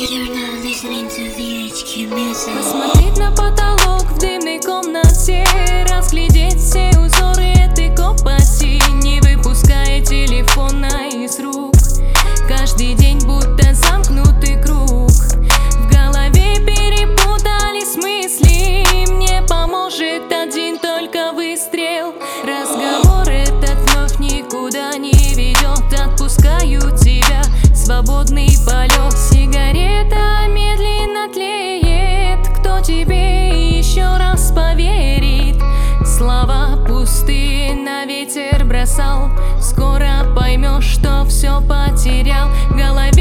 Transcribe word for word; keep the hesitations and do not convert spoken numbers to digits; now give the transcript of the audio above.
You're now listening to V H Q Music. Посмотреть на потолок в дымной комнате, разглядеть все узоры этой компати, не выпуская телефона из рук. Каждый день будто замкнутый круг, в голове перепутались мысли. Мне поможет один только выстрел. Разговор этот вновь никуда не ведет. Отпускаю тебя, свободный полет. Сигарета медленно тлеет. Кто тебе еще раз поверит? Слова пустые на ветер бросал. Скоро поймешь, что все потерял. В голове